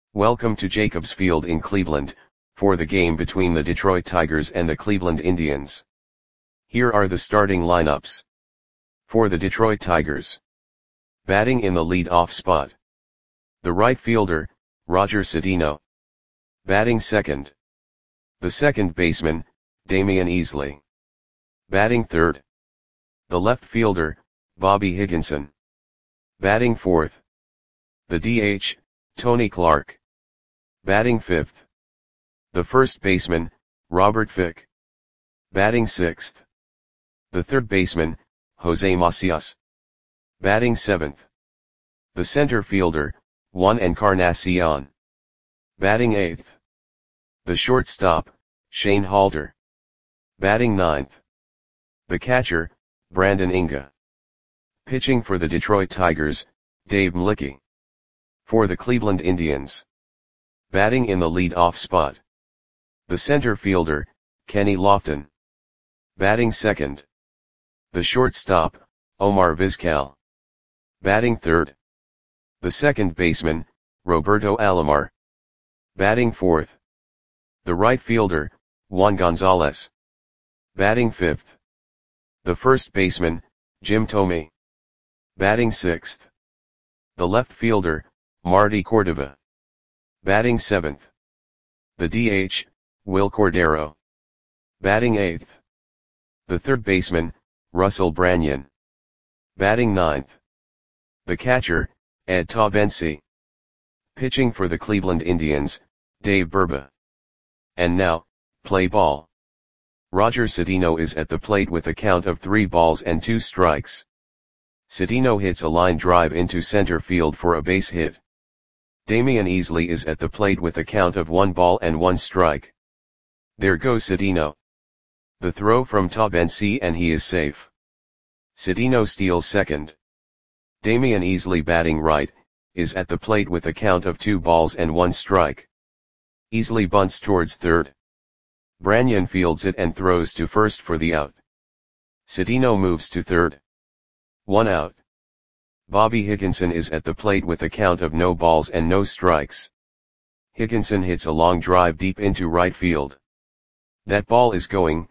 Welcome to Jacobs Field in Cleveland, for the game between the Detroit Tigers and the Cleveland Indians. Here are the starting lineups. For the Detroit Tigers. Batting in the lead-off spot. The right fielder, Roger Cedeno. Batting second. The second baseman, Damion Easley. Batting third. The left fielder, Bobby Higginson. Batting fourth. The DH, Tony Clark. Batting fifth. The first baseman, Robert Fick. Batting sixth. The third baseman, Jose Macias. Batting seventh. The center fielder, Juan Encarnacion. Batting eighth. The shortstop, Shane Halter. Batting ninth. The catcher, Brandon Inga. Pitching for the Detroit Tigers, Dave Mlicki. For the Cleveland Indians. Batting in the lead-off spot. The center fielder, Kenny Lofton. Batting second. The shortstop, Omar Vizquel. Batting third. The second baseman, Roberto Alomar. Batting fourth. The right fielder, Juan Gonzalez. Batting fifth. The first baseman, Jim Thome. Batting sixth. The left fielder, Marty Cordova. Batting seventh. The DH, Will Cordero. Batting eighth. The third baseman, Russell Branyan. Batting ninth. The catcher, Ed Taubensee. Pitching for the Cleveland Indians, Dave Burba. And now, play ball. Roger Cedeno is at the plate with a count of 3 balls and 2 strikes. Cedeno hits a line drive into center field for a base hit. Damion Easley is at the plate with a count of 1 ball and 1 strike. There goes Cedeno. The throw from Taubensee and he is safe. Cedeno steals second. Damion Easley, batting right, is at the plate with a count of 2 balls and 1 strike. Easley bunts towards third. Branyan fields it and throws to first for the out. Cedeno moves to third. 1 out. Bobby Higginson is at the plate with a count of no balls and no strikes. Higginson hits a long drive deep into right field. That ball is gone.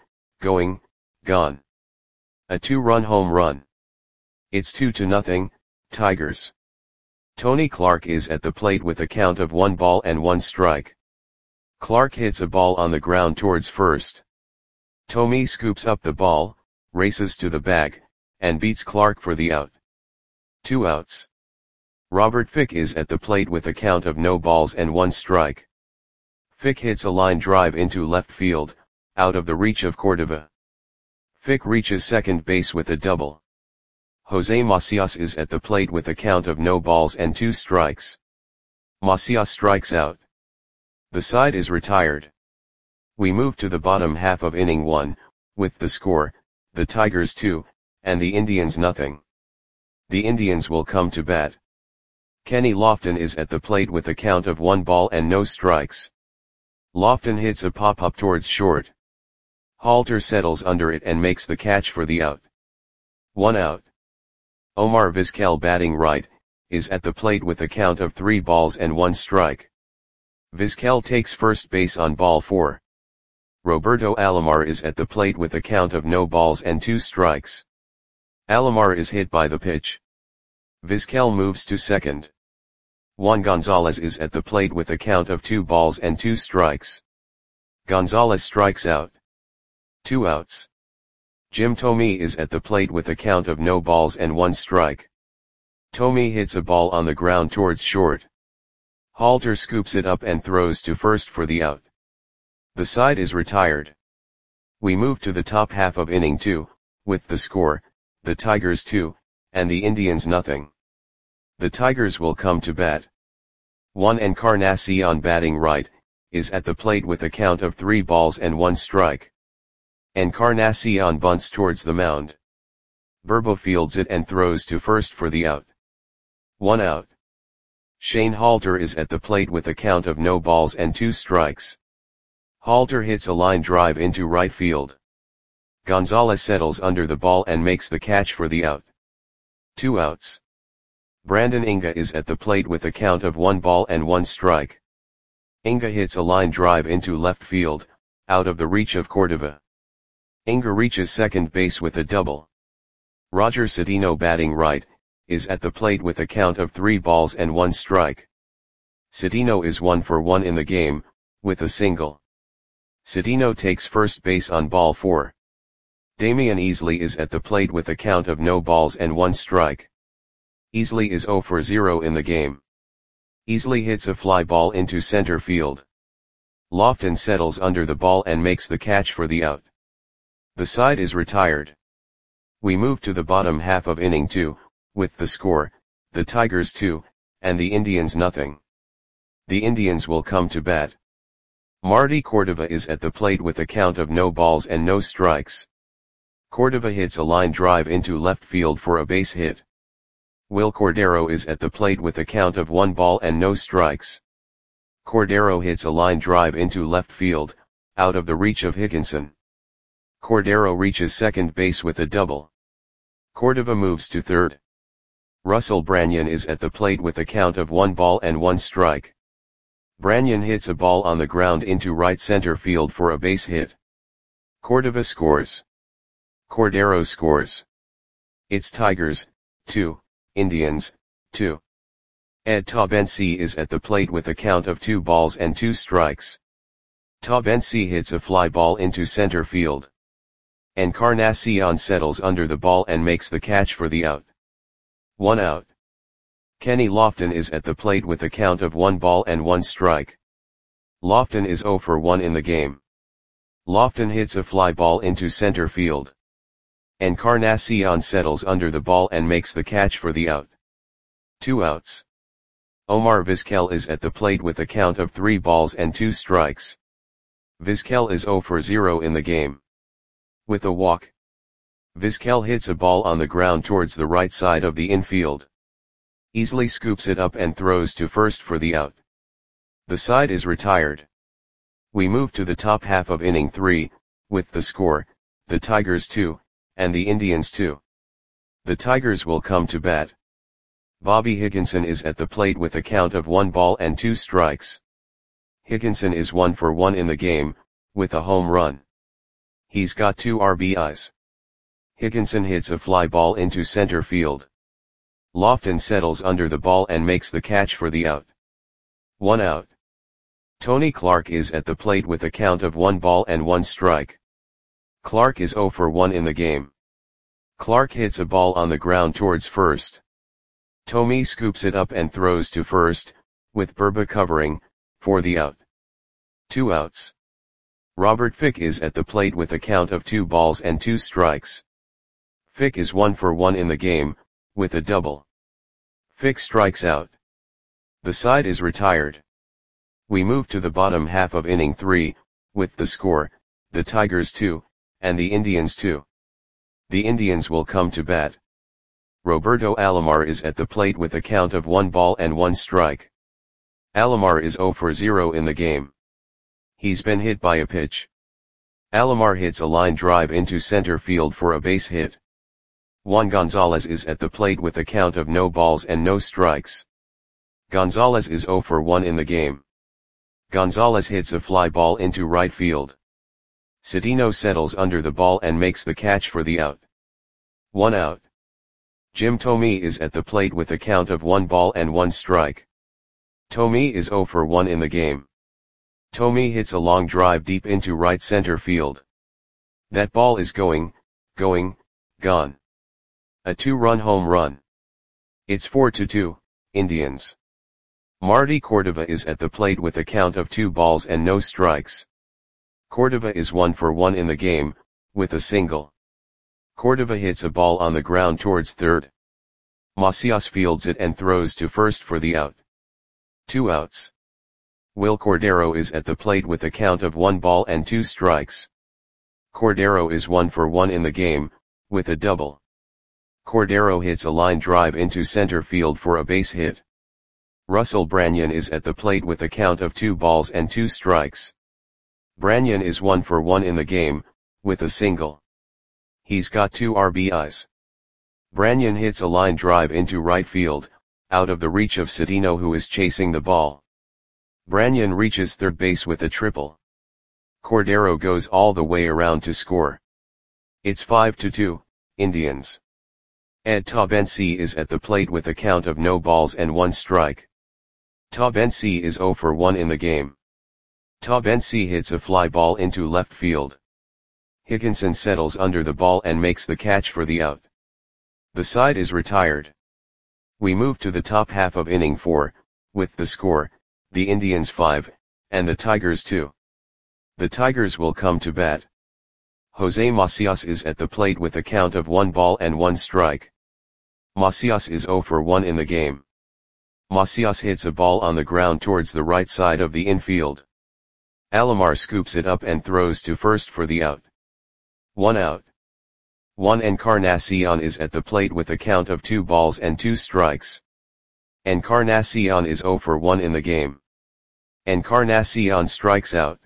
A 2-run home run. It's 2-0, Tigers. Tony Clark is at the plate with a count of 1 ball and 1 strike. Clark hits a ball on the ground towards first. Thome scoops up the ball, races to the bag, and beats Clark for the out. 2 outs. Robert Fick is at the plate with a count of no balls and 1 strike. Fick hits a line drive into left field, out of the reach of Cordova. Fick reaches second base with a double. Jose Macias is at the plate with a count of no balls and 2 strikes. Macias strikes out. The side is retired. We move to the bottom half of inning 1, with the score, the Tigers 2, and the Indians nothing. The Indians will come to bat. Kenny Lofton is at the plate with a count of 1 ball and no strikes. Lofton hits a pop-up towards short. Halter settles under it and makes the catch for the out. 1 out. Omar Vizquel, batting right, is at the plate with a count of 3 balls and 1 strike. Vizquel takes first base on ball 4. Roberto Alomar is at the plate with a count of no balls and 2 strikes. Alomar is hit by the pitch. Vizquel moves to second. Juan Gonzalez is at the plate with a count of 2 balls and 2 strikes. Gonzalez strikes out. 2 outs. Jim Thome is at the plate with a count of no balls and 1 strike. Thome hits a ball on the ground towards short. Halter scoops it up and throws to first for the out. The side is retired. We move to the top half of inning 2, with the score, the Tigers 2, and the Indians nothing. The Tigers will come to bat. Juan Encarnacion, batting right, is at the plate with a count of 3 balls and 1 strike. Encarnacion bunts towards the mound. Burba fields it and throws to first for the out. 1 out. Shane Halter is at the plate with a count of no balls and 2 strikes. Halter hits a line drive into right field. Gonzalez settles under the ball and makes the catch for the out. 2 outs. Brandon Inga is at the plate with a count of 1 ball and 1 strike. Inga hits a line drive into left field, out of the reach of Cordova. Inga reaches second base with a double. Roger Cedeno, batting right, is at the plate with a count of 3 balls and 1 strike. Cedeno is 1 for 1 in the game, with a single. Cedeno takes first base on ball 4. Damian Easley is at the plate with a count of no balls and 1 strike. Easley is 0 for 0 in the game. Easley hits a fly ball into center field. Lofton settles under the ball and makes the catch for the out. The side is retired. We move to the bottom half of inning 2, with the score, the Tigers 2, and the Indians nothing. The Indians will come to bat. Marty Cordova is at the plate with a count of no balls and no strikes. Cordova hits a line drive into left field for a base hit. Will Cordero is at the plate with a count of 1 ball and no strikes. Cordero hits a line drive into left field, out of the reach of Higginson. Cordero reaches second base with a double. Cordova moves to third. Russell Branyan is at the plate with a count of 1 ball and 1 strike. Branyan hits a ball on the ground into right center field for a base hit. Cordova scores. Cordero scores. It's Tigers, 2, Indians, 2. Ed Taubensee is at the plate with a count of 2 balls and 2 strikes. Taubensee hits a fly ball into center field. Encarnacion settles under the ball and makes the catch for the out. 1 out. Kenny Lofton is at the plate with a count of 1 ball and 1 strike. Lofton is 0 for 1 in the game. Lofton hits a fly ball into center field. Encarnacion settles under the ball and makes the catch for the out. 2 outs. Omar Vizquel is at the plate with a count of 3 balls and 2 strikes. Vizquel is 0 for 0 in the game. With a walk, Vizquel hits a ball on the ground towards the right side of the infield. Easley scoops it up and throws to first for the out. The side is retired. We move to the top half of inning 3, with the score, the Tigers 2, and the Indians 2. The Tigers will come to bat. Bobby Higginson is at the plate with a count of 1 ball and 2 strikes. Higginson is 1 for 1 in the game, with a home run. He's got 2 RBIs. Higginson hits a fly ball into center field. Lofton settles under the ball and makes the catch for the out. 1 out. Tony Clark is at the plate with a count of 1 ball and 1 strike. Clark is 0 for 1 in the game. Clark hits a ball on the ground towards first. Tomey scoops it up and throws to first, with Burba covering, for the out. 2 outs. Robert Fick is at the plate with a count of 2 balls and 2 strikes. Fick is 1 for 1 in the game, with a double. Fick strikes out. The side is retired. We move to the bottom half of inning 3, with the score, the Tigers 2, and the Indians 2. The Indians will come to bat. Roberto Alomar is at the plate with a count of 1 ball and 1 strike. Alomar is 0 for 0 in the game. He's been hit by a pitch. Alomar hits a line drive into center field for a base hit. Juan Gonzalez is at the plate with a count of no balls and no strikes. Gonzalez is 0 for 1 in the game. Gonzalez hits a fly ball into right field. Cedeno settles under the ball and makes the catch for the out. 1 out. Jim Thome is at the plate with a count of 1 ball and 1 strike. Thome is 0 for 1 in the game. Thome hits a long drive deep into right center field. That ball is gone. A 2-run home run. It's 4-2, Indians. Marty Cordova is at the plate with a count of 2 balls and no strikes. Cordova is 1 for 1 in the game, with a single. Cordova hits a ball on the ground towards third. Macias fields it and throws to first for the out. 2 outs. Will Cordero is at the plate with a count of 1 ball and 2 strikes. Cordero is 1 for 1 in the game, with a double. Cordero hits a line drive into center field for a base hit. Russell Branyan is at the plate with a count of 2 balls and 2 strikes. Branyan is 1 for 1 in the game, with a single. He's got 2 RBIs. Branyan hits a line drive into right field, out of the reach of Cedeno, who is chasing the ball. Branyan reaches third base with a triple. Cordero goes all the way around to score. It's 5-2, Indians. Ed Taubensee is at the plate with a count of no balls and 1 strike. Taubensee is 0 for 1 in the game. Taubensee hits a fly ball into left field. Higginson settles under the ball and makes the catch for the out. The side is retired. We move to the top half of inning 4, with the score, the Indians 5, and the Tigers 2. The Tigers will come to bat. Jose Macias is at the plate with a count of 1 ball and 1 strike. Macias is 0 for 1 in the game. Macias hits a ball on the ground towards the right side of the infield. Alomar scoops it up and throws to first for the out. 1 out. Juan Encarnacion is at the plate with a count of 2 balls and 2 strikes. Encarnacion is 0 for 1 in the game. Encarnacion strikes out.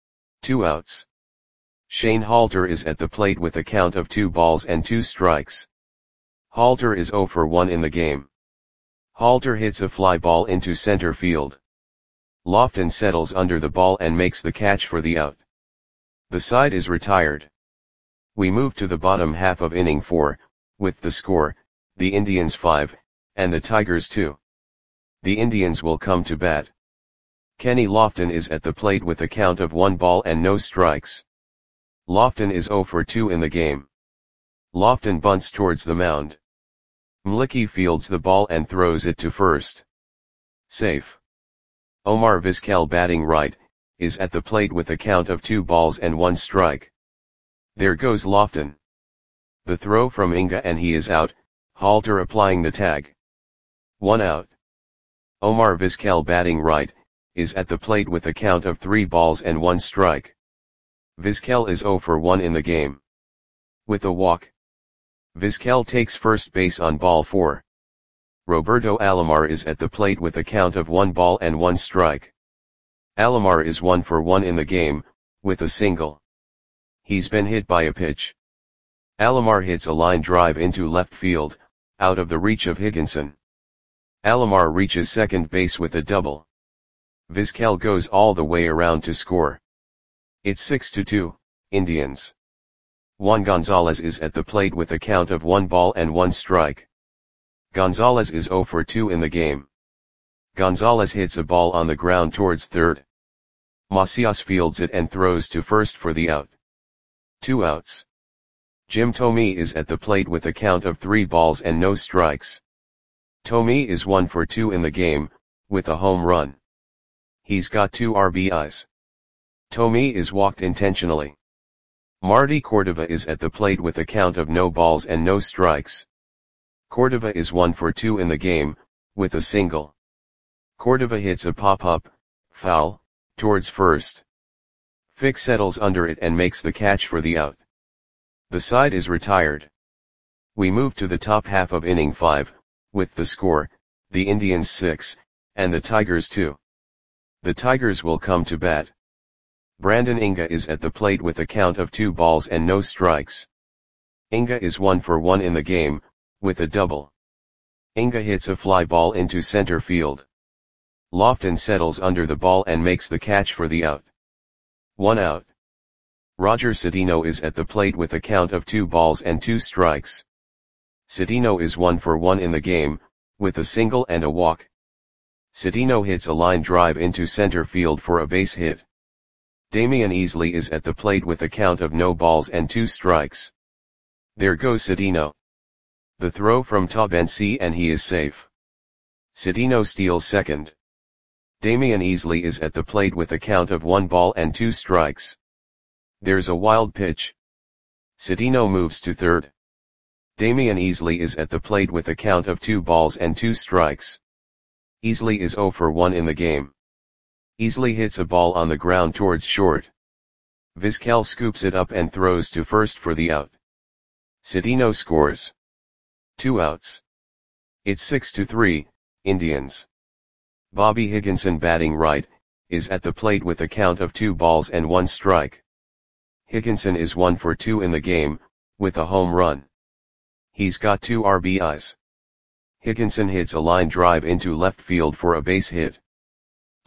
2 outs. Shane Halter is at the plate with a count of 2 balls and 2 strikes. Halter is 0 for 1 in the game. Halter hits a fly ball into center field. Lofton settles under the ball and makes the catch for the out. The side is retired. We move to the bottom half of inning 4, with the score, the Indians 5, and the Tigers 2. The Indians will come to bat. Kenny Lofton is at the plate with a count of 1 ball and no strikes. Lofton is 0 for 2 in the game. Lofton bunts towards the mound. Mlicki fields the ball and throws it to first. Safe. Omar Vizquel, batting right, is at the plate with a count of 2 balls and 1 strike. There goes Lofton. The throw from Inga and he is out, Halter applying the tag. 1 out. Omar Vizquel, batting right, is at the plate with a count of 3 balls and 1 strike. Vizquel is 0 for 1 in the game. With a walk. Vizquel takes first base on ball 4. Roberto Alomar is at the plate with a count of 1 ball and 1 strike. Alomar is 1 for 1 in the game, with a single. He's been hit by a pitch. Alomar hits a line drive into left field, out of the reach of Higginson. Alomar reaches second base with a double. Vizquel goes all the way around to score. It's 6-2, Indians. Juan Gonzalez is at the plate with a count of 1 ball and 1 strike. Gonzalez is 0 for 2 in the game. Gonzalez hits a ball on the ground towards third. Macias fields it and throws to first for the out. 2 outs. Jim Thome is at the plate with a count of 3 balls and no strikes. Thome is 1 for 2 in the game, with a home run. He's got 2 RBIs. Thome is walked intentionally. Marty Cordova is at the plate with a count of no balls and no strikes. Cordova is 1 for 2 in the game, with a single. Cordova hits a pop-up, foul, towards first. Fick settles under it and makes the catch for the out. The side is retired. We move to the top half of inning 5, with the score, the Indians 6, and the Tigers 2. The Tigers will come to bat. Brandon Inga is at the plate with a count of 2 balls and no strikes. Inga is 1 for 1 in the game, with a double. Inga hits a fly ball into center field. Lofton settles under the ball and makes the catch for the out. 1 out. Roger Cedeno is at the plate with a count of 2 balls and 2 strikes. Cedeno is 1 for 1 in the game, with a single and a walk. Cedeno hits a line drive into center field for a base hit. Damian Easley is at the plate with a count of no balls and 2 strikes. There goes Cedeno. The throw from Taubensee and he is safe. Cedeno steals second. Damian Easley is at the plate with a count of 1 ball and 2 strikes. There's a wild pitch. Cedeno moves to third. Damian Easley is at the plate with a count of 2 balls and 2 strikes. Easley is 0 for 1 in the game. Easley hits a ball on the ground towards short. Vizquel scoops it up and throws to first for the out. Cedeno scores. 2 outs. It's 6-3, Indians. Bobby Higginson, batting right, is at the plate with a count of 2 balls and 1 strike. Higginson is 1 for 2 in the game, with a home run. He's got 2 RBIs. Higginson hits a line drive into left field for a base hit.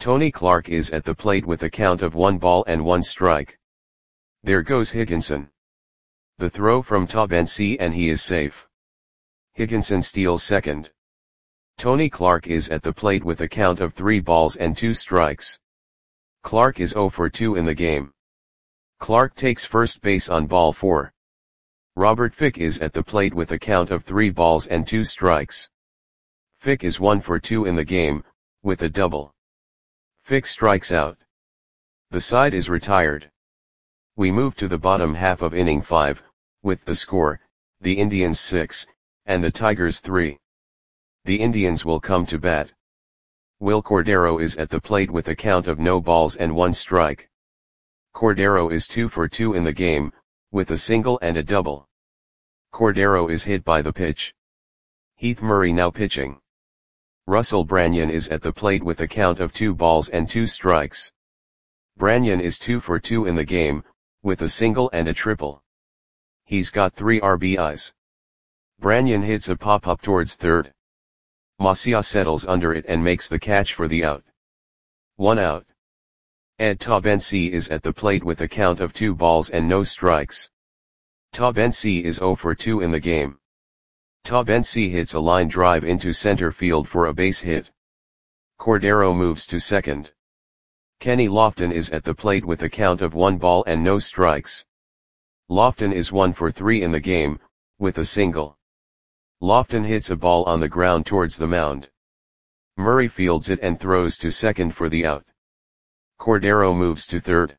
Tony Clark is at the plate with a count of 1 ball and 1 strike. There goes Higginson. The throw from Taubensee and he is safe. Higginson steals second. Tony Clark is at the plate with a count of 3 balls and 2 strikes. Clark is 0 for 2 in the game. Clark takes first base on ball 4. Robert Fick is at the plate with a count of 3 balls and 2 strikes. Fick is 1 for 2 in the game, with a double. Fick strikes out. The side is retired. We move to the bottom half of inning 5, with the score, the Indians 6, and the Tigers 3. The Indians will come to bat. Will Cordero is at the plate with a count of no balls and 1 strike. Cordero is 2 for 2 in the game, with a single and a double. Cordero is hit by the pitch. Heath Murray now pitching. Russell Branyan is at the plate with a count of 2 balls and 2 strikes. Branyan is 2 for 2 in the game, with a single and a triple. He's got 3 RBIs. Branyan hits a pop-up towards third. Macias settles under it and makes the catch for the out. 1 out. Ed Taubensee is at the plate with a count of 2 balls and no strikes. Taubensee is 0 for 2 in the game. Taubensee hits a line drive into center field for a base hit. Cordero moves to second. Kenny Lofton is at the plate with a count of 1 ball and no strikes. Lofton is 1 for 3 in the game, with a single. Lofton hits a ball on the ground towards the mound. Murray fields it and throws to second for the out. Cordero moves to third.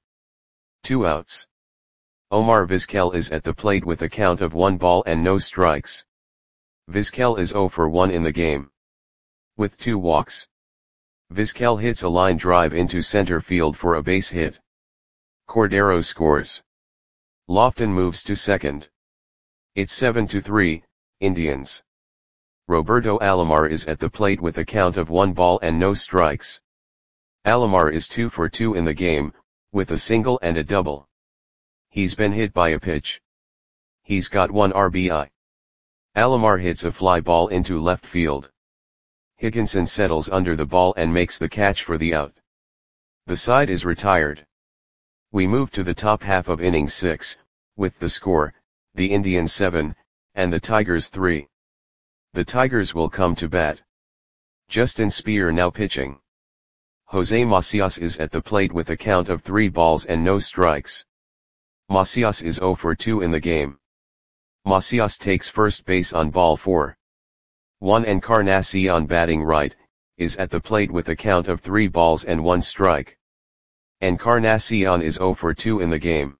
2 outs. Omar Vizquel is at the plate with a count of 1 ball and no strikes. Vizquel is 0 for 1 in the game. With 2 walks. Vizquel hits a line drive into center field for a base hit. Cordero scores. Lofton moves to second. It's 7-3, Indians. Roberto Alomar is at the plate with a count of 1 ball and no strikes. Alomar is 2 for 2 in the game, with a single and a double. He's been hit by a pitch. He's got 1 RBI. Alomar hits a fly ball into left field. Higginson settles under the ball and makes the catch for the out. The side is retired. We move to the top half of inning 6, with the score, the Indians 7, and the Tigers 3. The Tigers will come to bat. Justin Speer now pitching. Jose Macias is at the plate with a count of 3 balls and no strikes. Macias is 0 for 2 in the game. Macias takes first base on ball 4. Juan Encarnacion batting right, is at the plate with a count of 3 balls and 1 strike. Encarnacion is 0 for 2 in the game.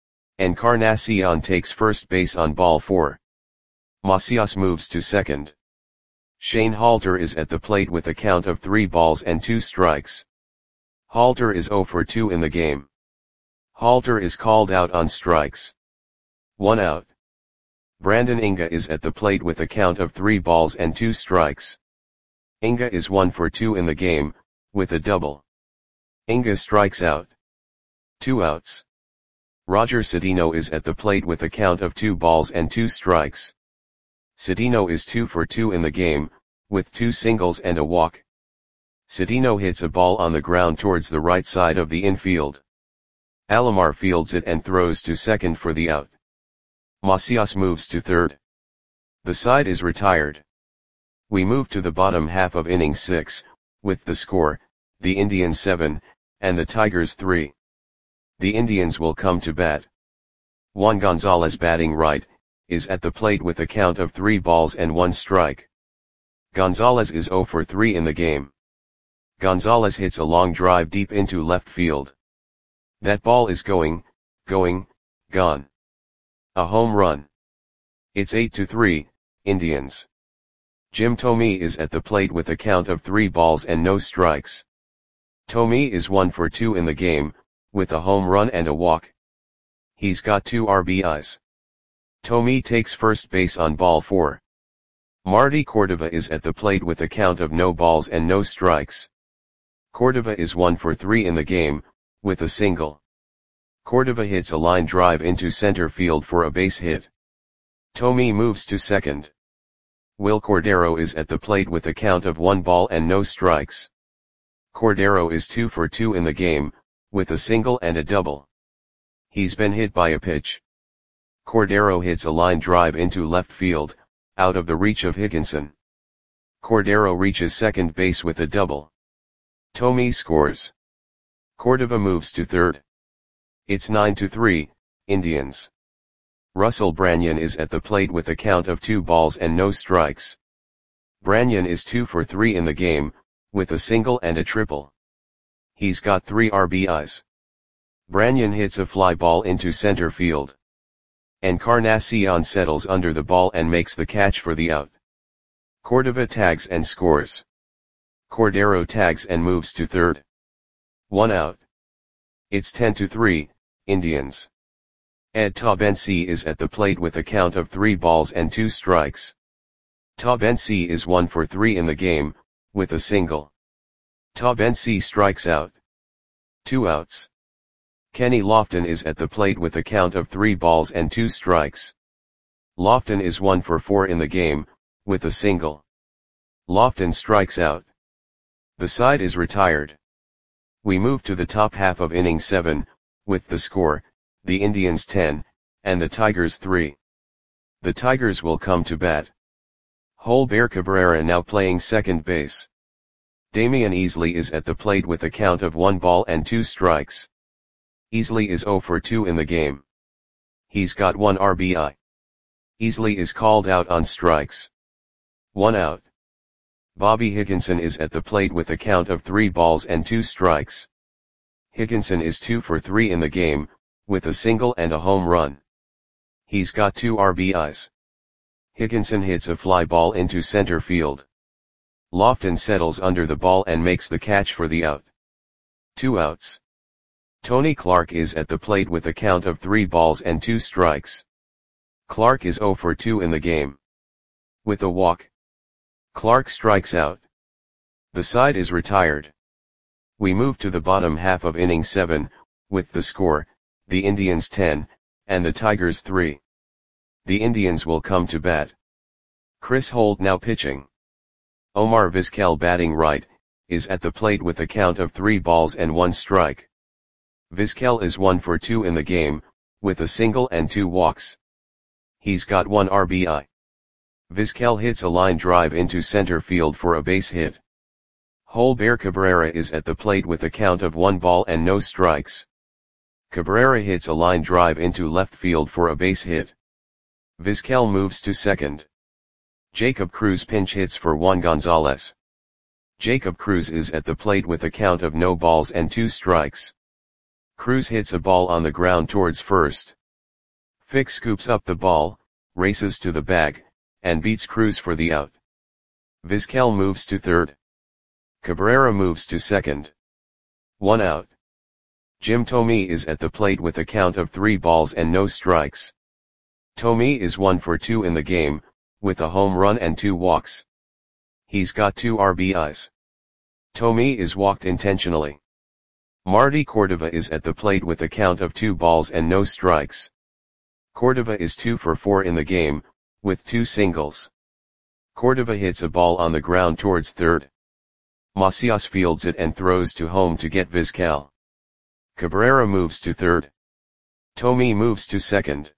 Encarnacion takes first base on ball 4. Macias moves to second. Shane Halter is at the plate with a count of 3 balls and 2 strikes. Halter is 0 for 2 in the game. Halter is called out on strikes. 1 out. Brandon Inga is at the plate with a count of 3 balls and 2 strikes. Inga is 1 for 2 in the game, with a double. Inga strikes out. 2 outs. Roger Cedeno is at the plate with a count of 2 balls and 2 strikes. Cedeno is 2 for 2 in the game, with 2 singles and a walk. Cedeno hits a ball on the ground towards the right side of the infield. Alomar fields it and throws to second for the out. Macias moves to third. The side is retired. We move to the bottom half of inning 6, with the score, the Indians 7, and the Tigers 3. The Indians will come to bat. Juan Gonzalez batting right, is at the plate with a count of 3 balls and 1 strike. Gonzalez is 0 for 3 in the game. Gonzalez hits a long drive deep into left field. That ball is gone. A home run. It's 8-3, Indians. Jim Thome is at the plate with a count of 3 balls and no strikes. Thome is 1 for 2 in the game, with a home run and a walk. He's got 2 RBIs. Thome takes first base on ball 4. Marty Cordova is at the plate with a count of no balls and no strikes. Cordova is 1 for 3 in the game, with a single. Cordova hits a line drive into center field for a base hit. Thome moves to second. Will Cordero is at the plate with a count of 1 ball and no strikes. Cordero is 2 for 2 in the game, with a single and a double. He's been hit by a pitch. Cordero hits a line drive into left field, out of the reach of Higginson. Cordero reaches second base with a double. Thome scores. Cordova moves to third. It's 9-3, Indians. Russell Branyan is at the plate with a count of 2 balls and no strikes. Branyan is 2 for 3 in the game, with a single and a triple. He's got 3 RBIs. Branyan hits a fly ball into center field. Encarnacion settles under the ball and makes the catch for the out. Cordova tags and scores. Cordero tags and moves to third. 1 out. It's 10-3, Indians. Ed Taubensee is at the plate with a count of 3 balls and 2 strikes. Taubensee is 1 for 3 in the game, with a single. Taubensee strikes out. 2 outs. Kenny Lofton is at the plate with a count of 3 balls and 2 strikes. Lofton is 1 for 4 in the game, with a single. Lofton strikes out. The side is retired. We move to the top half of inning 7, with the score, the Indians 10, and the Tigers 3. The Tigers will come to bat. Holber Cabrera now playing second base. Damian Easley is at the plate with a count of 1 ball and 2 strikes. Easley is 0 for 2 in the game. He's got 1 RBI. Easley is called out on strikes. 1 out. Bobby Higginson is at the plate with a count of 3 balls and 2 strikes. Higginson is 2 for 3 in the game, with a single and a home run. He's got 2 RBIs. Higginson hits a fly ball into center field. Lofton settles under the ball and makes the catch for the out. 2 outs. Tony Clark is at the plate with a count of 3 balls and 2 strikes. Clark is 0 for 2 in the game. With a walk, Clark strikes out. The side is retired. We move to the bottom half of inning 7, with the score, the Indians 10, and the Tigers 3. The Indians will come to bat. Chris Holt now pitching. Omar Vizquel batting right, is at the plate with a count of 3 balls and 1 strike. Vizquel is 1 for 2 in the game, with a single and 2 walks. He's got 1 RBI. Vizquel hits a line drive into center field for a base hit. Holber Cabrera is at the plate with a count of 1 ball and no strikes. Cabrera hits a line drive into left field for a base hit. Vizquel moves to second. Jacob Cruz pinch hits for Juan Gonzalez. Jacob Cruz is at the plate with a count of no balls and 2 strikes. Cruz hits a ball on the ground towards first. Fick scoops up the ball, races to the bag, and beats Cruz for the out. Vizquel moves to third. Cabrera moves to second. 1 out. Jim Thome is at the plate with a count of 3 balls and no strikes. Thome is 1 for 2 in the game, with a home run and 2 walks. He's got 2 RBIs. Thome is walked intentionally. Marty Cordova is at the plate with a count of 2 balls and no strikes. Cordova is 2 for 4 in the game, with 2 singles. Cordova hits a ball on the ground towards third. Macias fields it and throws to home to get Vizquel. Cabrera moves to third. Thome moves to second.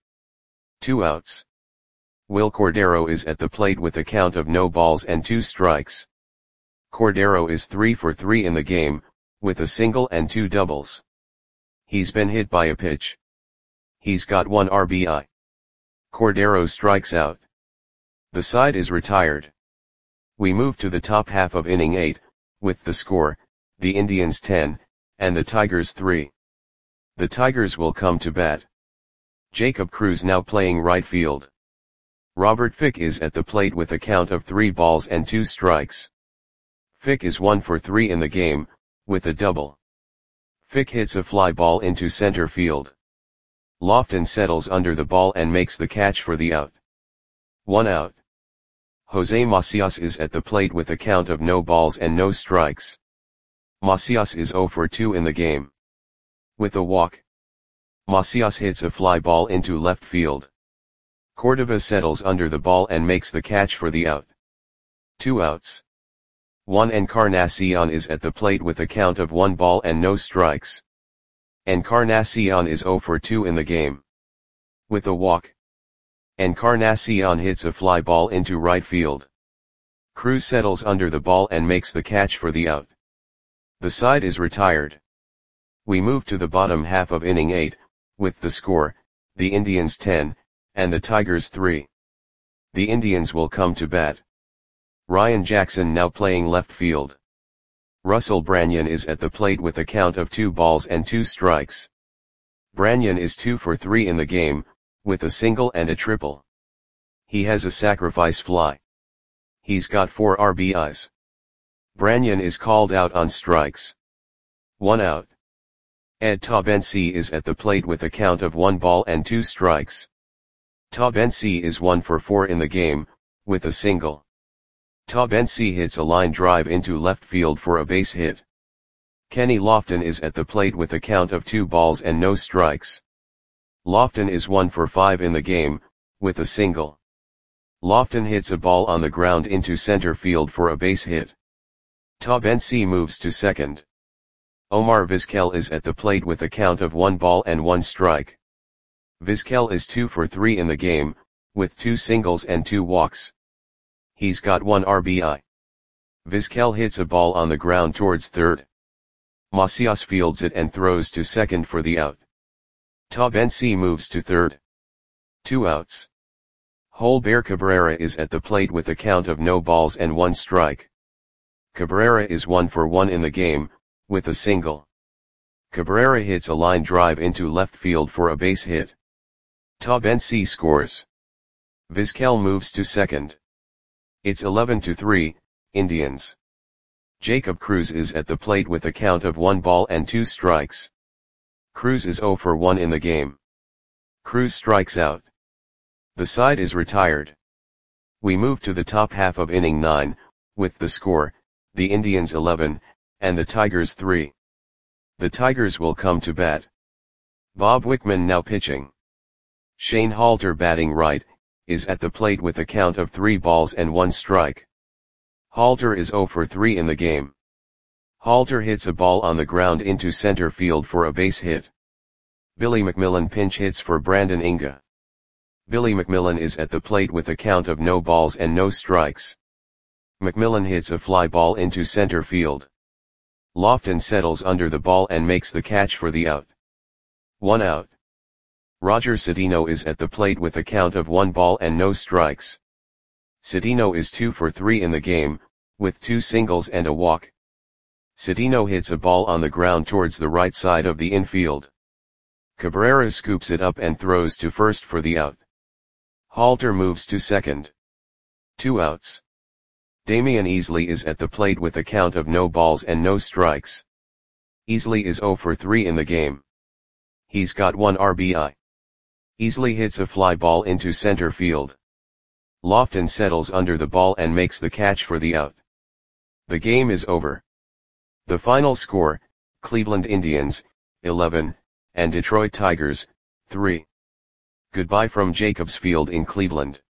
2 outs. Will Cordero is at the plate with a count of no balls and 2 strikes. Cordero is 3 for 3 in the game, with a single and 2 doubles. He's been hit by a pitch. He's got 1 RBI. Cordero strikes out. The side is retired. We move to the top half of inning 8, with the score, the Indians 10, and the Tigers 3. The Tigers will come to bat. Jacob Cruz now playing right field. Robert Fick is at the plate with a count of 3 balls and 2 strikes. Fick is 1 for 3 in the game, with a double. Fick hits a fly ball into center field. Lofton settles under the ball and makes the catch for the out. 1 out. Jose Macias is at the plate with a count of no balls and no strikes. Macias is 0 for 2 in the game. With a walk, Macias hits a fly ball into left field. Cordova settles under the ball and makes the catch for the out. 2 outs. 1 Encarnacion is at the plate with a count of 1 ball and no strikes. Encarnacion is 0 for 2 in the game. With a walk, Encarnacion hits a fly ball into right field. Cruz settles under the ball and makes the catch for the out. The side is retired. We move to the bottom half of inning 8, with the score, the Indians 10, and the Tigers 3. The Indians will come to bat. Ryan Jackson now playing left field. Russell Branyan is at the plate with a count of 2 balls and 2 strikes. Branyan is 2 for 3 in the game, with a single and a triple. He has a sacrifice fly. He's got 4 RBIs. Branyan is called out on strikes. 1 out. Ed Taubensee is at the plate with a count of 1 ball and 2 strikes. Taubensee is 1 for 4 in the game, with a single. Taubensee hits a line drive into left field for a base hit. Kenny Lofton is at the plate with a count of 2 balls and no strikes. Lofton is 1 for 5 in the game, with a single. Lofton hits a ball on the ground into center field for a base hit. Taubensee moves to second. Omar Vizquel is at the plate with a count of 1 ball and 1 strike. Vizquel is 2 for 3 in the game, with 2 singles and 2 walks. He's got 1 RBI. Vizquel hits a ball on the ground towards third. Macias fields it and throws to second for the out. Taubensee moves to third. 2 outs. Holber Cabrera is at the plate with a count of no balls and 1 strike. Cabrera is 1 for 1 in the game, with a single. Cabrera hits a line drive into left field for a base hit. Taubensee scores. Vizquel moves to second. It's 11-3, Indians. Jacob Cruz is at the plate with a count of 1 ball and 2 strikes. Cruz is 0 for 1 in the game. Cruz strikes out. The side is retired. We move to the top half of inning 9, with the score, the Indians 11, and the Tigers 3. The Tigers will come to bat. Bob Wickman now pitching. Shane Halter batting right, is at the plate with a count of 3 balls and 1 strike. Halter is 0 for 3 in the game. Halter hits a ball on the ground into center field for a base hit. Billy McMillan pinch hits for Brandon Inga. Billy McMillan is at the plate with a count of no balls and no strikes. McMillan hits a fly ball into center field. Lofton settles under the ball and makes the catch for the out. 1 out. Roger Cedeno is at the plate with a count of 1 ball and no strikes. Cedeno is 2 for 3 in the game, with 2 singles and a walk. Cedeno hits a ball on the ground towards the right side of the infield. Cabrera scoops it up and throws to first for the out. Halter moves to second. 2 outs. Damian Easley is at the plate with a count of no balls and no strikes. Easley is 0 for 3 in the game. He's got 1 RBI. Easley hits a fly ball into center field. Lofton settles under the ball and makes the catch for the out. The game is over. The final score, Cleveland Indians, 11, and Detroit Tigers, 3. Goodbye from Jacobs Field in Cleveland.